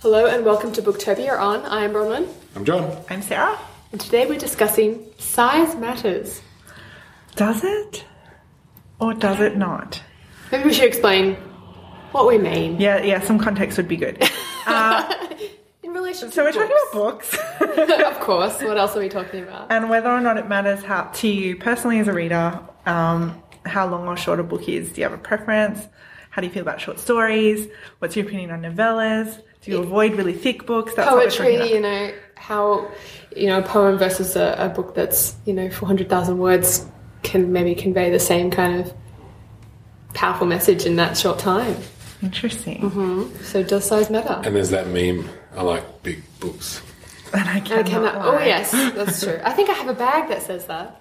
Hello and welcome to Booktopia On. I'm Bronwyn. I'm John. I'm Sarah. And today we're discussing Size Matters. Does it? Or does it not? Maybe we should explain what we mean. Yeah, some context would be good. In relation to So we're books. talking about books. Of course. What else are we talking about? And whether or not it matters how to you personally as a reader, how long or short a book is. Do you have a preference? How do you feel about short stories? What's your opinion on novellas? Do you avoid really thick books? That's what we're talking Poetry, about. how, a poem versus a book that's, 400,000 words can maybe convey the same kind of powerful message in that short time. Interesting. Mm-hmm. So does size matter? And there's that meme, I like big books. And I cannot Oh, lie. yes, that's true. I think I have a bag that says that.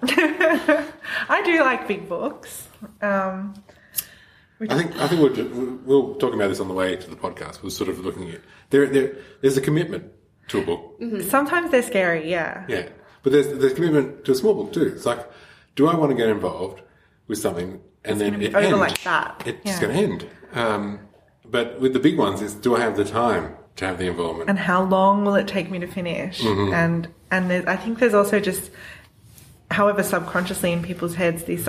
I do like big books. I think we're talking about this on the way to the podcast. We're sort of looking at there's a commitment to a book. Mm-hmm. Sometimes they're scary, yeah. Yeah. But there's commitment to a small book too. It's like, do I want to get involved with something and then gonna it be over end? like that. It's Yeah. going to end. But with the big ones, it's do I have the time to have the involvement? And how long will it take me to finish? And I think there's also just, however subconsciously in people's heads, this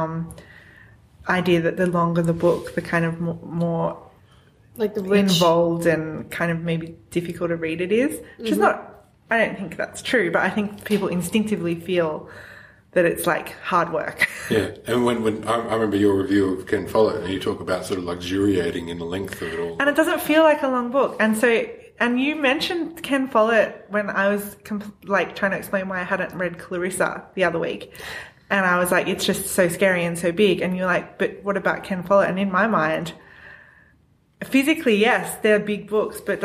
idea that the longer the book, the kind of more Like the rich. involved and kind of maybe difficult to read it is, which is not, I don't think that's true, but I think people instinctively feel that it's like hard work. Yeah. And when I remember your review of Ken Follett, and you talk about sort of luxuriating in the length of it all. And it doesn't feel like a long book. And so, and you mentioned Ken Follett when I was trying to explain why I hadn't read Clarissa the other week. And I was like, it's just so scary and so big. And you're like, but what about Ken Follett? And in my mind, physically, yes, they're big books, but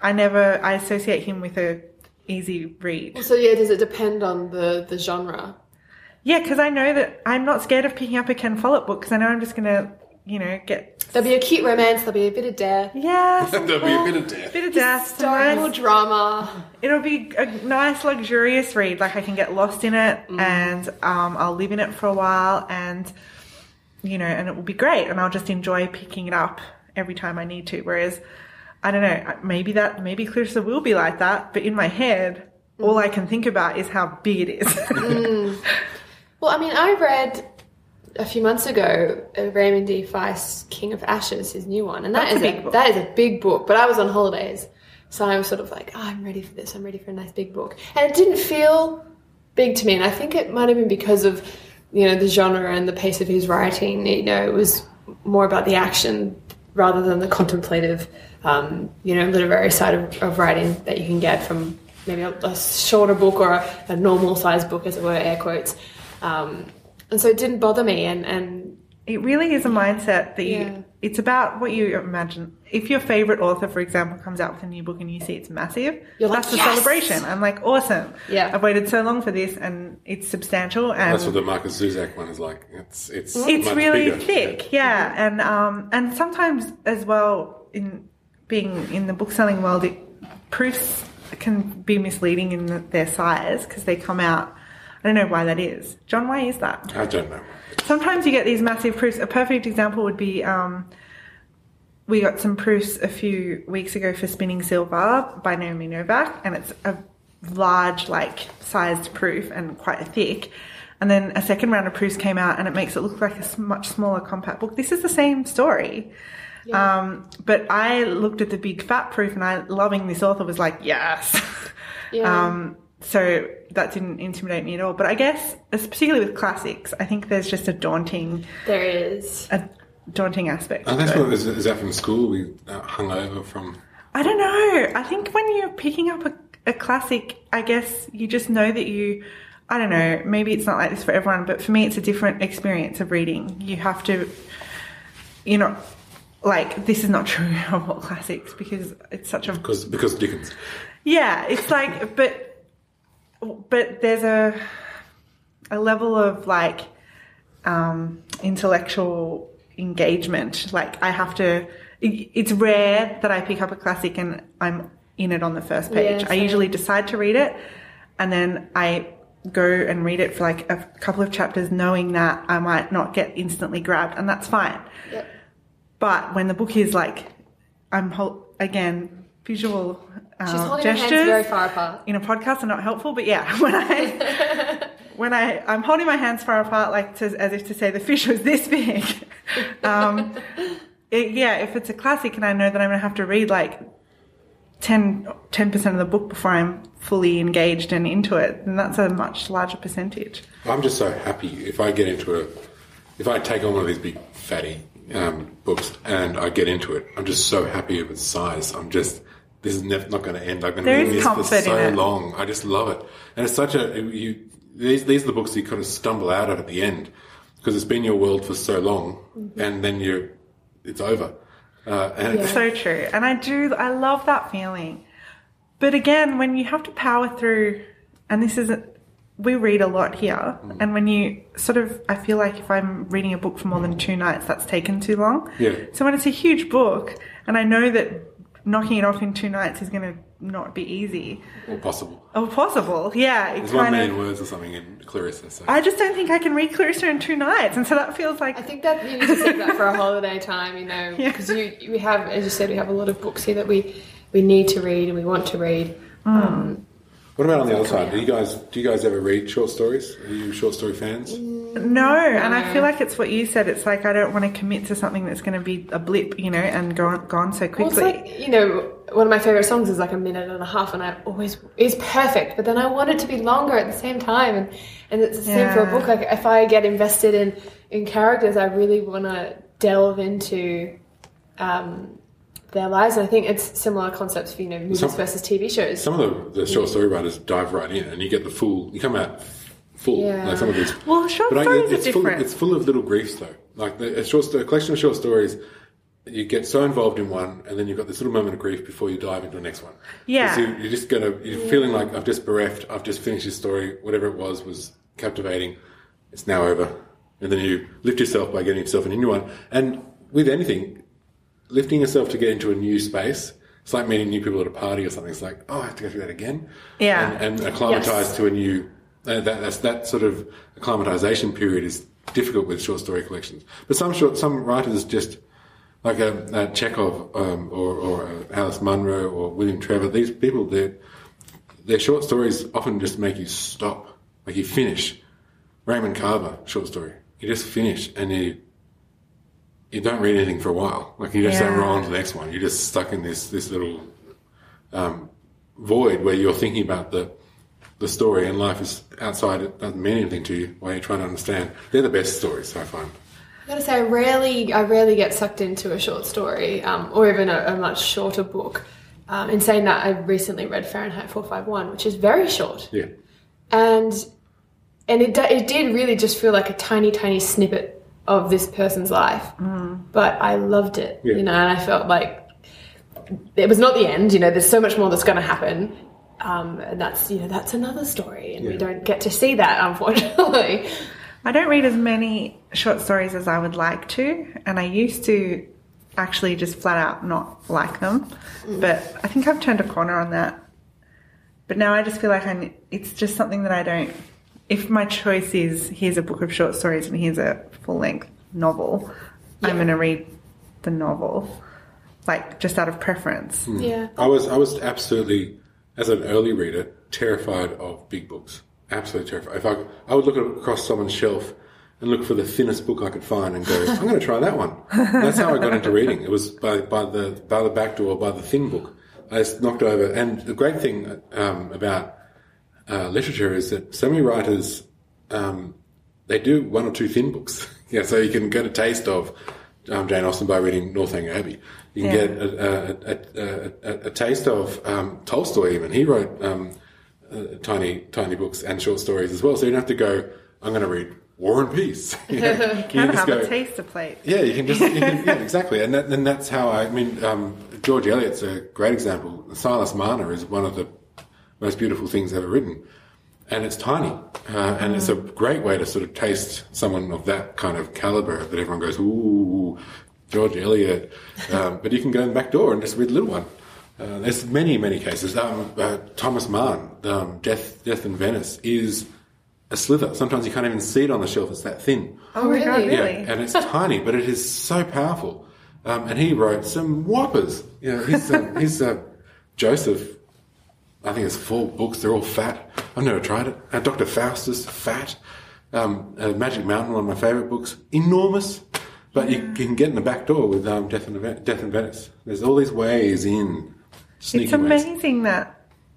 I associate him with a easy read. So yeah, does it depend on the genre? Yeah, because I know that I'm not scared of picking up a Ken Follett book because I know I'm just going to, get... There'll be a cute romance, there'll be a bit of death. Yeah. There'll be a bit of death. Bit of death. Historical nice. drama. It'll be a nice, luxurious read. Like, I can get lost in it and I'll live in it for a while and, and it will be great. And I'll just enjoy picking it up every time I need to. Whereas, I don't know, maybe Clarissa will be like that. But in my head, all I can think about is how big it is. Well, I read a few months ago Raymond D. Feist's King of Ashes, his new one. And that is a big book. But I was on holidays. So I was sort of like, I'm ready for this. I'm ready for a nice big book. And it didn't feel big to me. And I think it might have been because of, the genre and the pace of his writing. It was more about the action rather than the contemplative, literary side of writing that you can get from maybe a shorter book or a normal sized book, as it were, air quotes. And so it didn't bother me. And it really is a mindset that it's about what you imagine. If your favorite author, for example, comes out with a new book and you see it's massive, that's a celebration. I'm like, awesome. Yeah. I've waited so long for this and it's substantial. And That's what the Marcus Zuzak one is like. It's much really bigger. thick. Yeah. And sometimes as well, in being in the book selling world, proofs can be misleading in their size because they come out. I don't know why that is. John, why is that? I don't know. Sometimes you get these massive proofs. A perfect example would be we got some proofs a few weeks ago for Spinning Silver by Naomi Novak, and it's a large, sized proof and quite thick. And then a second round of proofs came out, and it makes it look like a much smaller compact book. This is the same story. Yeah. But I looked at the big fat proof, and loving this author, was like, yes. Yeah. So that didn't intimidate me at all. But I guess, particularly with classics, I think there's just a daunting aspect. Oh, that's what is that from school? We hung over from. I don't know. I think when you're picking up a classic, I guess you just know that I don't know, maybe it's not like this for everyone, but for me it's a different experience of reading. You have to, this is not true of all classics because it's such a... Because Dickens. Yeah, it's like, but there's a level of intellectual engagement. I have to, it's rare that I pick up a classic and I'm in it on the first page. I usually decide to read it and then I go and read it for a couple of chapters knowing that I might not get instantly grabbed, and that's fine. Yep. But when the book is again, visual She's holding gestures her hands very far apart. in a podcast are not helpful. But yeah, when I'm holding my hands far apart, like as if to say the fish was this big. If it's a classic and I know that I'm going to have to read like 10% of the book before I'm fully engaged and into it, then that's a much larger percentage. I'm just so happy if I take on one of these big fatty books and I get into it. I'm just so happy with its size. This is not going to end. I've been reading this for so long. I just love it. And it's such these are the books you kind of stumble out at the end because it's been your world for so long, and then it's over. It's so true. And I love that feeling. But again, when you have to power through, and we read a lot here, and when you I feel like if I'm reading a book for more than 2 nights, that's taken too long. Yeah. So when it's a huge book, and I know that knocking it off in 2 nights is going to not be easy. Or possible. Yeah. There's 1 million words or something in Clarissa. So. I just don't think I can read Clarissa in 2 nights, and so that feels like... I think that you need to save that for a holiday time, because we have, as you said, we have a lot of books here that we need to read and we want to read. What about on the other side? Do you guys ever read short stories? Are you short story fans? No, and I feel like it's what you said. It's like I don't want to commit to something that's going to be a blip, and gone so quickly. Well, it's like, one of my favourite songs is like 1.5 minutes, and is perfect, but then I want it to be longer at the same time, and it's the same for a book. Like if I get invested in characters, I really want to delve into their lives, and I think it's similar concepts for movies versus TV shows. Some of the short story writers dive right in, and you get you come out full. Yeah. Like some of these. Well, short stories are different. It's full of little griefs though. Like a collection of short stories, you get so involved in one, and then you've got this little moment of grief before you dive into the next one. Yeah. You're feeling like I've just bereft. I've just finished this story. Whatever it was captivating. It's now over, and then you lift yourself by getting yourself in a new one. And with anything, lifting yourself to get into a new space, it's like meeting new people at a party or something. It's like, oh, I have to go through that again. Yeah. And acclimatise to a new... that sort of acclimatisation period is difficult with short story collections. But some writers just, like a Chekhov or Alice Munro or William Trevor, these people, their short stories often just make you stop. Like you finish. Raymond Carver, short story. You just finish and you don't read anything for a while. Like you just don't roll on to the next one. You're just stuck in this little void where you're thinking about the story, and life is outside. It doesn't mean anything to you while you're trying to understand. They're the best stories, I find. I gotta say, I rarely get sucked into a short story, or even a much shorter book. In saying that, I recently read Fahrenheit 451, which is very short. Yeah. And it did really just feel like a tiny, tiny snippet of this person's life. But I loved it, and I felt like it was not the end. There's so much more that's going to happen. And that's another story, and we don't get to see that, unfortunately. I don't read as many short stories as I would like to, and I used to actually just flat out not like them, but I think I've turned a corner on that. But now I just feel like it's just something that I don't... If my choice is here's a book of short stories and here's a full-length novel, I'm going to read the novel, like just out of preference. Yeah. I was absolutely... As an early reader, terrified of big books. Absolutely terrified. If I would look across someone's shelf and look for the thinnest book I could find and go, I'm going to try that one. That's how I got into reading. It was by the back door, by the thin book. I just knocked over. And the great thing about literature is that so many writers, they do 1 or 2 thin books. So you can get a taste of Jane Austen by reading Northanger Abbey. You can get a taste of Tolstoy even. He wrote tiny books and short stories as well. So you don't have to go, I'm going to read War and Peace. You can have a taster plate. Yeah, you can exactly. And that's how George Eliot's a great example. Silas Marner is one of the most beautiful things ever written. And it's tiny. And it's a great way to sort of taste someone of that kind of caliber that everyone goes, ooh, George Eliot. But you can go in the back door and just read a little one. There's many, many cases. Thomas Mann, Death in Venice, is a slither. Sometimes you can't even see it on the shelf. It's that thin. Oh, my God, really? Yeah, and it's tiny, but it is so powerful. And he wrote some whoppers. He's Joseph, I think it's 4 books. They're all fat. I've never tried it. Dr. Faustus, fat. Magic Mountain, one of my favourite books, enormous. But you can get in the back door with Death in Venice. There's all these ways in. Sneaky it's amazing that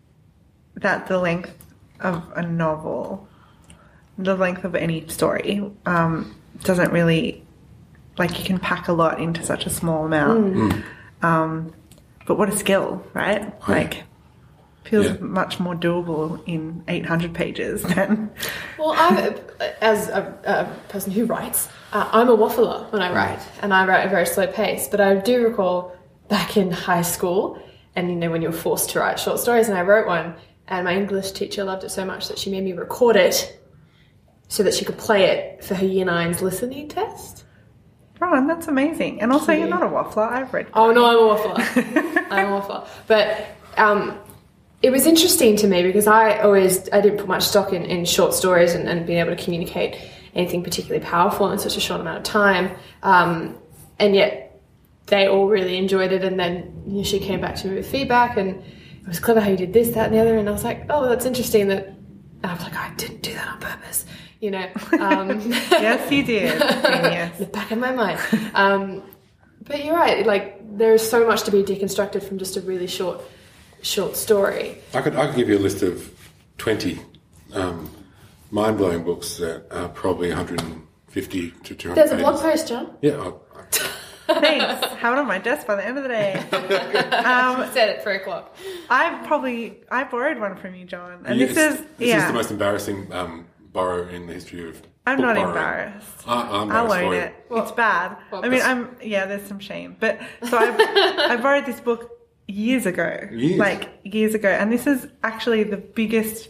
the length of a novel, the length of any story, doesn't really, like, you can pack a lot into such a small amount. But what a skill, right? Like, feels much more doable in 800 pages than... Well, as a person who writes, I'm a waffler when I write, and I write at a very slow pace. But I do recall back in high school, and when you're forced to write short stories, and I wrote one, and my English teacher loved it so much that she made me record it so that she could play it for her Year 9's listening test. Ron, that's amazing. And also, you're not a waffler. I've read... Oh, no, I'm a waffler. I'm a waffler. But it was interesting to me because I didn't put much stock in short stories and being able to communicate anything particularly powerful in such a short amount of time. And yet they all really enjoyed it. And then she came back to me with feedback, and it was clever how you did this, that, and the other. And I was like, oh, that's interesting that... And I was like, I didn't do that on purpose. Yes, you did. Yes. In the back of my mind. But you're right. Like, there's so much to be deconstructed from just a really short story. I could give you a list of 20 mind-blowing books that are probably 150 to 200 There's a pages. blog post, John. Yeah. Thanks. Have it on my desk by the end of the day. Said at 3 o'clock. I borrowed one from you, John. And this is the most embarrassing borrow in the history of I'm book not borrowing. Embarrassed. I'll own it. Well, it's bad. well, I mean, there's some shame. But so I borrowed this book years ago. Years ago. And this is actually the biggest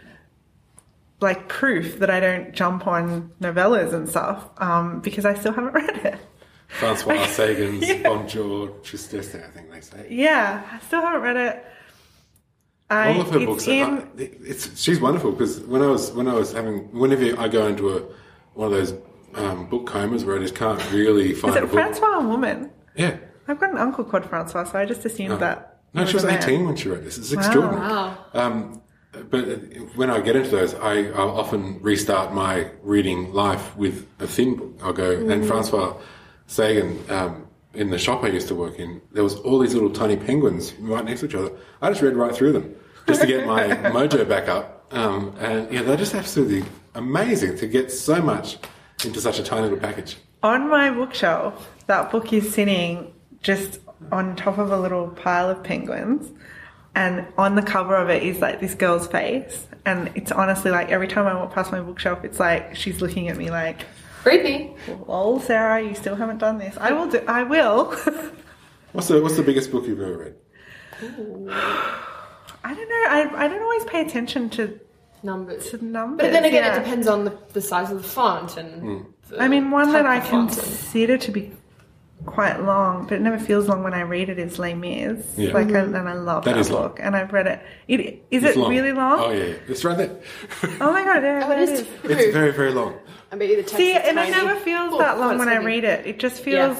proof that I don't jump on novellas and stuff, because I still haven't read it. Francois Sagan's Bonjour Tristesse, I think they say. Yeah, I still haven't read it. All of her books. She's wonderful because whenever I go into one of those book comas where I just can't really find a book. Is it Francois a woman? Yeah. I've got an uncle called Francois, so I just assumed that. No, she was 18 when she wrote this. It's extraordinary. Wow. But when I get into those, I'll often restart my reading life with a thin book. I'll go, and Francois Sagan, in the shop I used to work in, there was all these little tiny penguins right next to each other. I just read right through them just to get my mojo back up. They're just absolutely amazing to get so much into such a tiny little package. On my bookshelf, that book is sitting just on top of a little pile of penguins. And on the cover of it is this girl's face. And it's honestly every time I walk past my bookshelf, it's she's looking at me Creepy. "Oh, Sarah, you still haven't done this." I will. What's the biggest book you've ever read? Ooh. I don't know. I don't always pay attention to numbers. But then again, it depends on the size of the font and. One that I consider to be quite long, but it never feels long when I read it, is Les Mis. Yeah. And I love that book, and I've read it. Is it long. really long? Oh yeah, it's right there. Oh my god, yeah, it is. It's very, very long. I bet you the text See, is and it tiny. never feels that long when I read it. It just feels,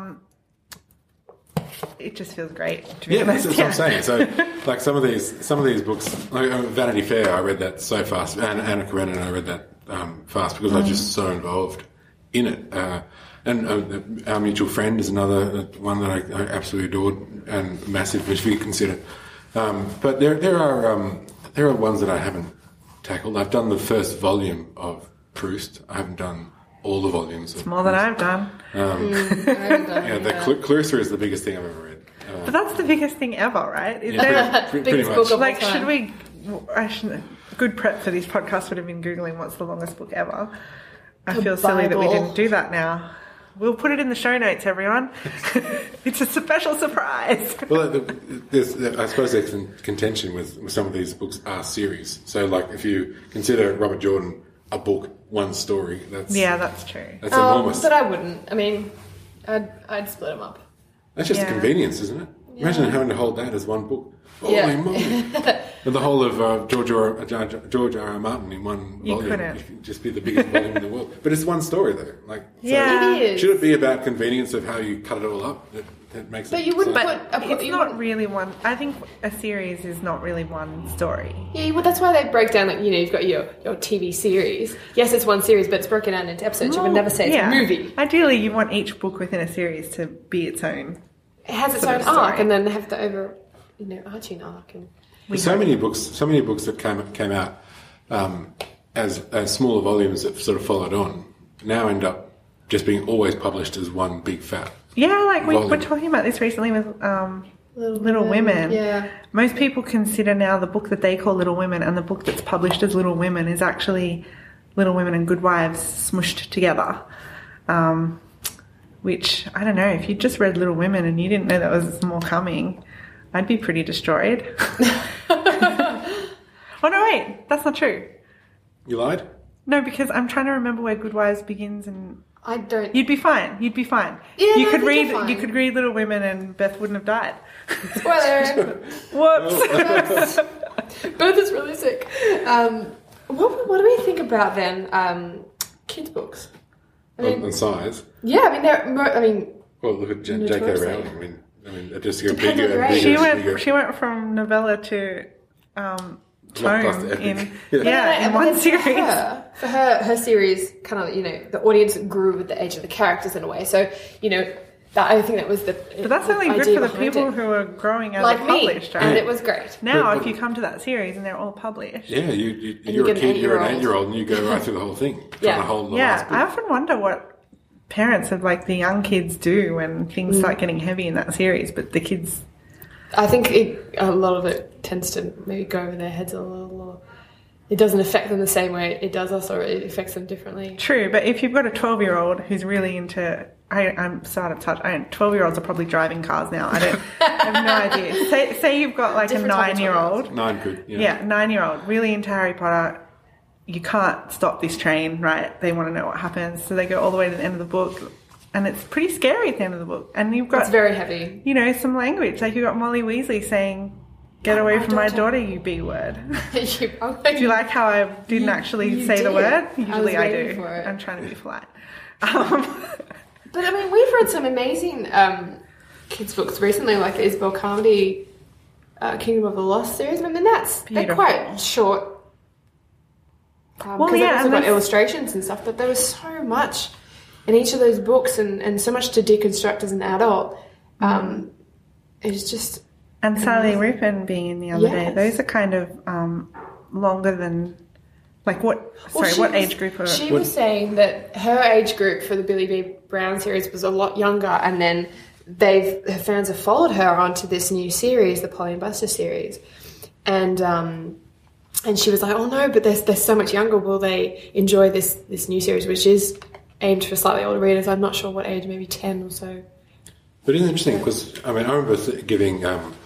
it just feels great. To be honest. That's what I'm saying. So, some of these books, Vanity Fair, I read that so fast, and Anna Karenina, I read that fast because I was just so involved in it. And Our Mutual Friend is another one that I absolutely adored and massive, if you consider. But there are ones that I haven't tackled. I've done the first volume of Proust. I haven't done all the volumes. It's more than I've done. Clarissa is the biggest thing I've ever read. But that's the biggest thing ever, right? Pretty much. Should we... good prep for these podcasts would have been Googling what's the longest book ever. I feel silly that we didn't do that now. We'll put it in the show notes, everyone. It's a special surprise. Well, I suppose there's contention with some of these books are series. So, if you consider Robert Jordan a book, one story, that's true. That's enormous. But I wouldn't. I mean, I'd split them up. That's just a convenience, isn't it? Imagine having to hold that as one book. Holy moly. And the whole of George R.R. Martin in one volume. Couldn't. It could just be the biggest volume in the world. But it's one story, though. Like, Yeah. It is. Should it be about convenience of how you cut it all up? That makes But it you wouldn't so- put... It's not really one. I think a series is not really one story. Yeah, well, that's why they break down, like, you've got your TV series. Yes, it's one series, but it's broken down into episodes. You would never say it's a movie. Ideally, you want each book within a series to be its own. It has its sort own of story. arc, and then they have the arching arc. And So many books that came out as smaller volumes that sort of followed on now end up just being always published as one big fat. Yeah, like we volume. were talking about this recently with Little Women. Yeah. Most people consider now the book that they call Little Women and the book that's published as Little Women is actually Little Women and Good Wives smushed together. Which, I don't know, if you just read Little Women and you didn't know that was more coming, I'd be pretty destroyed. Oh, no, wait, that's not true. You lied? No, because I'm trying to remember where Good Wives begins and... I don't... You'd be fine. Yeah, no, you I could think you're fine. You could read Little Women and Beth wouldn't have died. Spoiler! Whoops. Beth is really sick. What do we think about, then, kids' books? I mean, On size? yeah, I mean, Well, look at J.K. Notoriously. Rowling. I mean, it just gets Depends bigger on and grade. bigger. She went from novella to tome Blockbuster epic. in and one then series. For her series kind of, the audience grew with the age of the characters in a way. So, I think that was the... But that's only good for the people who are growing as like they're me, published, right? and it was great. Now, But- if you come to that series and they're all published. Yeah, you you're a get an kid, you're an 8-year-old. 8-year-old, and you go right through the whole thing. Yeah. Trying to hold the Yeah, last book. I often wonder what parents of like the young kids do when things start getting heavy in that series, but the kids... I think a lot of it tends to maybe go over their heads a little, or it doesn't affect them the same way it does us, or it affects them differently. True, but if you've got a 12-year-old who's really into... I'm so out of touch. 12-year-olds are probably driving cars now. I have no idea. Say you've got like Different a type of 9-year-old. 9 could, Yeah, 9-year-old, really into Harry Potter. You can't stop this train, right? They want to know what happens. So they go all the way to the end of the book. And it's pretty scary at the end of the book. And you've got, It's very heavy. some language. Like you've got Molly Weasley saying, "Get away from my daughter, you B word." Do you like how I didn't actually say the word? Usually I do. For it. I'm trying to be polite. But I mean, we've read some amazing kids' books recently, like the Isabel Carmody Kingdom of the Lost series. I mean, they're Beautiful. quite short. Because they've also got illustrations and stuff, but there was so much in each of those books and so much to deconstruct as an adult. It's just... And Sally Rupin being in the other day. Yes. Those are kind of longer than... Like what... Well, what age group are... She was saying that her age group for the Billy B. Brown series was a lot younger, and then her fans have followed her onto this new series, the Polly and Buster series, and she was like, "Oh no, but they're so much younger. Will they enjoy this new series, which is aimed for slightly older readers?" I'm not sure what age, maybe 10 or so. But it's interesting because, I mean, I remember giving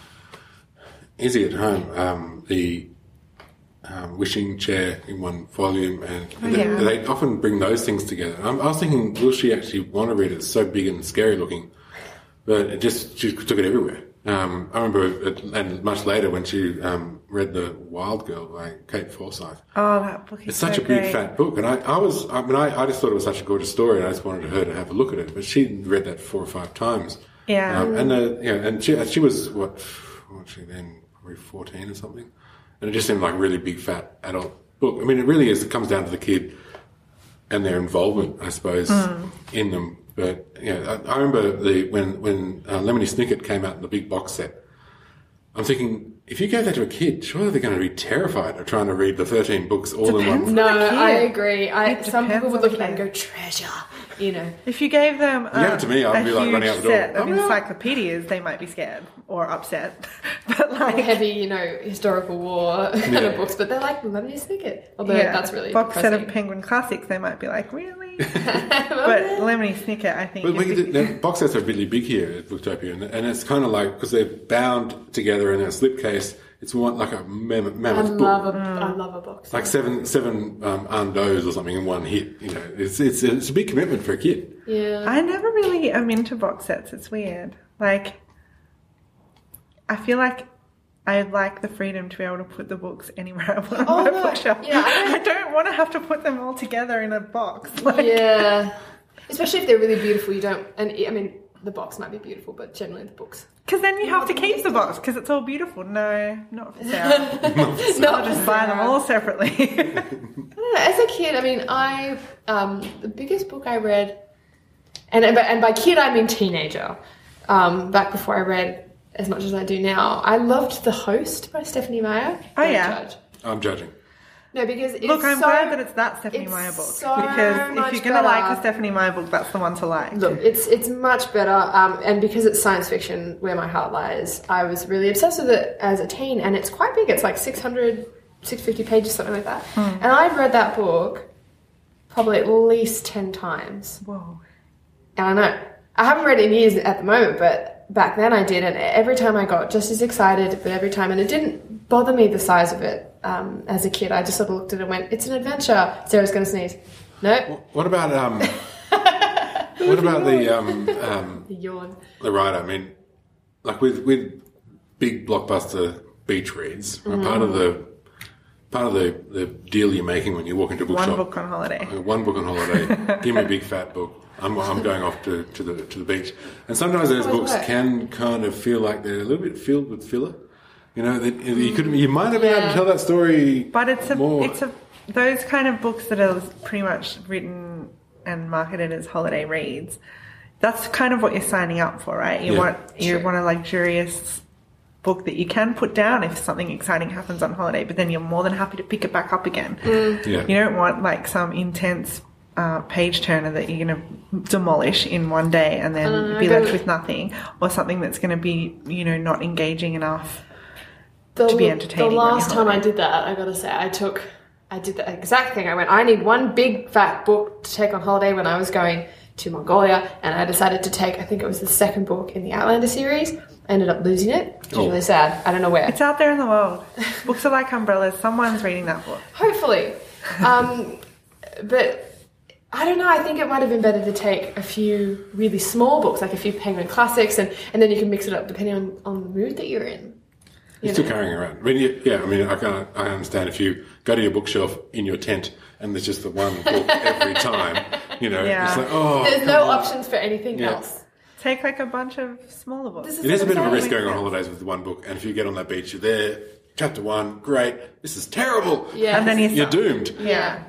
Izzy at home the wishing chair in one volume, and they often bring those things together. I was thinking, will she actually want to read it? It's so big and scary looking, but she took it everywhere. I remember, and much later when she read The Wild Girl by Kate Forsyth. Oh, that book is It's such so a big great. fat book, and I just thought it was such a gorgeous story, and I just wanted her to have a look at it. But she read that 4 or 5 times. Yeah. And she was what was she then? Probably 14 or something. And it just seemed like a really big, fat adult book. I mean, it really is. It comes down to the kid and their involvement, I suppose, in them. But I remember when Lemony Snicket came out in the big box set. I'm thinking, if you gave that to a kid, surely they're going to be terrified of trying to read the 13 books all in one. No, the kid. I agree. Some people depends would on look the at it and kid. go, treasure, If you gave them gave it to me, I'd be like huge running out the door. set of Oh, no. encyclopedias, they might be scared or upset. But like heavy, historical war kind of books, but they're like Lemony Snicket. Although that's really box set of depressing. Penguin Classics, they might be like, really? But Lemony Snicket, I think. But the box sets are really big here at Booktopia, and it's kind of like, because they're bound together in a slipcase, it's one like a mammoth book. I love a box. Like seven Andos or something in one hit. It's a big commitment for a kid. Yeah. I never really am into box sets. It's weird. Like, I feel like I like the freedom to be able to put the books anywhere I want on my bookshelf. Yeah, I don't want to have to put them all together in a box. Yeah. Especially if they're really beautiful, you don't... And, I mean, the box might be beautiful, but generally the books... Because then you have to keep the box, because it's all beautiful. No, not for Sarah. I'll just buy them all separately. I don't know. As a kid, I mean, the biggest book I read... And by kid, I mean teenager. Back before I read as much as I do now, I loved The Host by Stephanie Meyer. Oh, yeah. Judge. I'm judging. No, because it's Look, I'm glad that it's that Stephanie Meyer book. Because if you're going to like a Stephanie Meyer book, that's the one to like. Look, it's much better. And because it's science fiction, where my heart lies, I was really obsessed with it as a teen. And it's quite big. It's like 650 pages, something like that. And I've read that book probably at least 10 times. Whoa. And I know, I haven't read it in years at the moment, but back then I did, and every time I got just as excited, but every time, and it didn't bother me the size of it as a kid. I just sort of looked at it and went, it's an adventure. Sarah's going to sneeze. No. What about what about the yawn? The writer? I mean, like with big blockbuster beach reads, part of the deal you're making when you walk into a bookshop. One book on holiday. One book on holiday. Give me a big fat book. I'm going off to the beach. And sometimes those books can kind of feel like they're a little bit filled with filler. You know, you might have been able to tell that story. But it's those kind of books that are pretty much written and marketed as holiday reads. That's kind of what you're signing up for, right? You want a luxurious book that you can put down if something exciting happens on holiday, but then you're more than happy to pick it back up again. Yeah. You don't want like some intense page turner that you're going to demolish in one day and then be left with nothing, or something that's going to be, you know, not engaging enough to be entertaining. The last time I did that, I got to say, I did the exact thing. I went, I need one big fat book to take on holiday when I was going to Mongolia, and I decided to take, I think it was the second book in the Outlander series. I ended up losing it, which is really sad. I don't know where. It's out there in the world. Books are like umbrellas. Someone's reading that book. Hopefully. But I don't know, I think it might have been better to take a few really small books, like a few Penguin classics, and then you can mix it up depending on the mood that you're in. You're still carrying around. I mean, I understand if you go to your bookshelf in your tent and there's just the one book every time, you know, it's like, there's no options for anything else. Take like a bunch of smaller books. It is a bit of a risk going on holidays with one book, and if you get on that beach, you're there, chapter 1, great, this is terrible. Yeah. And then you're doomed. Yeah.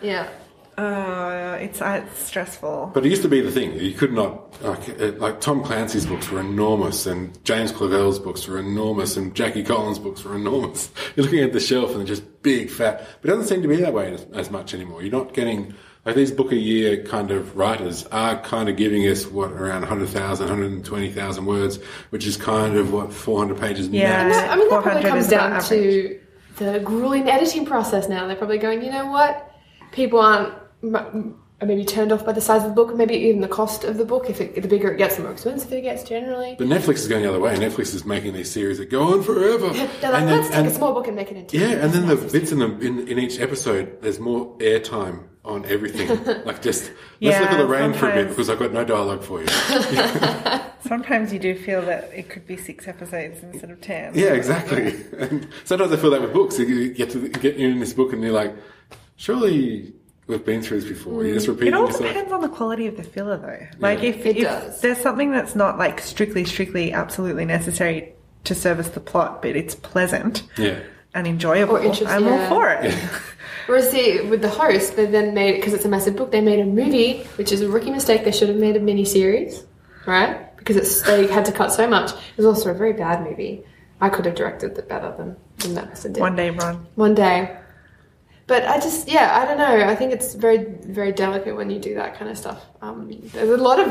It's stressful. But it used to be the thing. You could not, like Tom Clancy's books were enormous, and James Clavell's books were enormous, and Jackie Collins' books were enormous. You're looking at the shelf and they're just big, fat. But it doesn't seem to be that way as much anymore. You're not getting, like these book a year kind of writers are kind of giving us, around 100,000, 120,000 words, which is kind of, 400 pages. Yeah. I mean, that probably comes down to the grueling editing process now. They're probably going, you know what? People aren't maybe turned off by the size of the book, or maybe even the cost of the book. If the bigger it gets, the more expensive it gets generally. But Netflix is going the other way. Netflix is making these series that go on forever. They're like, let's take a small book and make it into... Yeah, and then the bits in each episode, there's more airtime on everything. Like just, let's look at the rain for a bit because I've got no dialogue for you. Sometimes you do feel that it could be 6 episodes instead of 10. Yeah, exactly. And sometimes I feel that with books. You get in this book and you're like, surely we've been through this before. You're just repeating yourself. It all depends on the quality of the filler, though. Like, if there's something that's not, like, strictly, absolutely necessary to service the plot, but it's pleasant and enjoyable, I'm all for it. Yeah. Whereas, with The Host, they then made, because it's a massive book, they made a movie, which is a rookie mistake. They should have made a mini-series, right? Because they had to cut so much. It was also a very bad movie. I could have directed it better than that person did. One day, Ron. One day. But I just, I don't know. I think it's very, very delicate when you do that kind of stuff. There's a lot of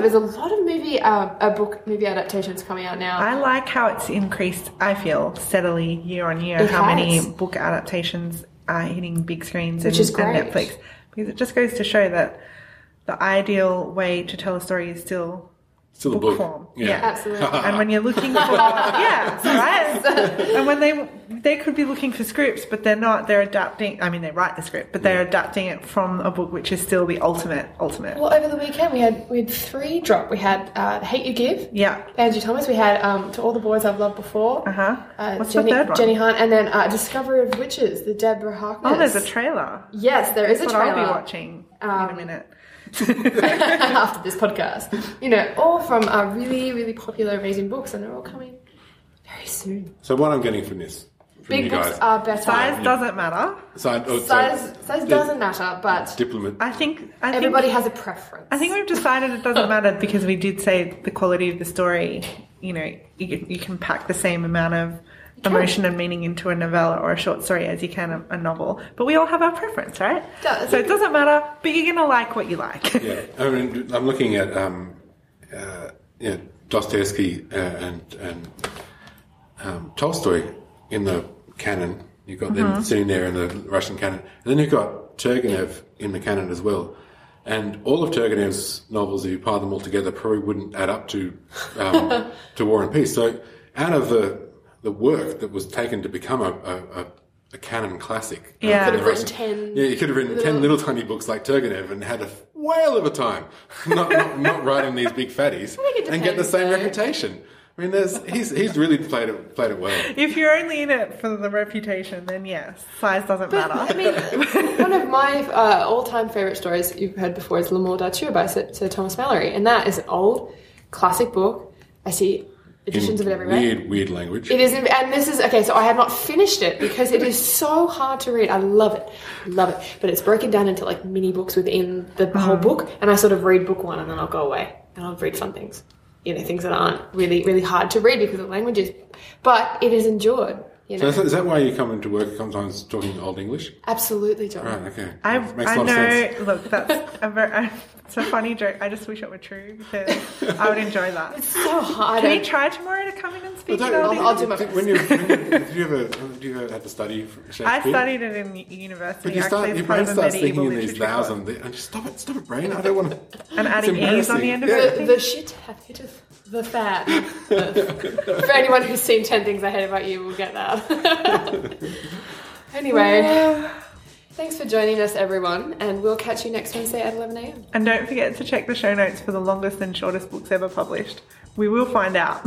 movie adaptations coming out now. I like how it's increased, I feel, steadily year on year, many book adaptations are hitting big screens and Netflix. Because it just goes to show that the ideal way to tell a story is still Still a book book. form. Yeah. Absolutely. And when you're looking for, right? And when they could be looking for scripts, but they're not. They're adapting. I mean, they write the script, but they're adapting it from a book, which is still the ultimate. Well, over the weekend we had 3 drop. We had Hate You Give. Yeah. Angie Thomas. We had To All the Boys I've Loved Before. What's Jenny, the third one? Jenny Hunt, and then Discovery of Witches, the Deborah Harkness. Oh, there's a trailer. Yes, there is a That's trailer. what I'll be watching in a minute. After this podcast. You know, all from really, really popular, amazing books, and they're all coming very soon. So what I'm getting from this, from Big you books guys, are better. Size doesn't matter. Size doesn't matter, but diplomat. I think everybody has a preference. I think we've decided it doesn't matter because we did say the quality of the story. You know, you can pack the same amount of emotion and meaning into a novella or a short story as you can a novel. But we all have our preference, right? So it doesn't matter, but you're going to like what you like. Yeah, I mean, I'm looking at Dostoevsky and Tolstoy in the canon. You've got them sitting there in the Russian canon. And then you've got Turgenev in the canon as well. And all of Turgenev's novels, if you pile them all together, probably wouldn't add up to War and Peace. So out of the work that was taken to become a canon classic. You could have written 10. Yeah, you could have written 10 little tiny books like Turgenev and had a whale of a time not writing these big fatties and get the same reputation. I mean, he's really played it well. If you're only in it for the reputation, then yes, size doesn't matter. I mean, one of my all-time favourite stories you've heard before is L'Amour d'Arthur by Sir Thomas Malory, and that is an old classic book. I see editions of it everywhere. Weird language. It is, and this is okay. So I have not finished it because it is so hard to read. I love it, but it's broken down into like mini books within the whole book, and I sort of read book 1 and then I'll go away and I'll read fun things. You know, things that aren't really, really hard to read because of languages, but it is endured. You know? So is that why you come into work sometimes talking Old English? Absolutely, John. Right, okay. I Makes a lot of know. sense. Look, that's it's a funny joke. I just wish it were true because I would enjoy that. It's so hard. Can you try tomorrow to come in and speak? I'll do my best. Do you ever have to study Shakespeare? I studied it in university. But your brain starts thinking in these vowels and just stop it, brain. I don't want to. And adding E's on the end of it. The shit hath hitteth the fan. For anyone who's seen 10 Things I Hate About You will get that. Anyway, thanks for joining us, everyone, and we'll catch you next Wednesday at 11 a.m. And don't forget to check the show notes for the longest and shortest books ever published. We will find out.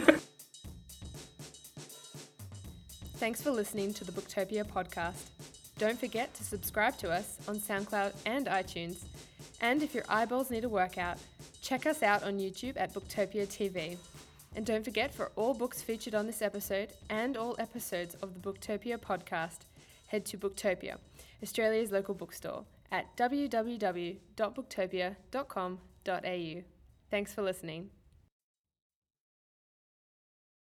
Thanks for listening to the Booktopia podcast. Don't forget to subscribe to us on SoundCloud and iTunes. And if your eyeballs need a workout, check us out on YouTube at Booktopia TV. And don't forget, for all books featured on this episode and all episodes of the Booktopia podcast, head to Booktopia, Australia's local bookstore, at www.booktopia.com.au. Thanks for listening.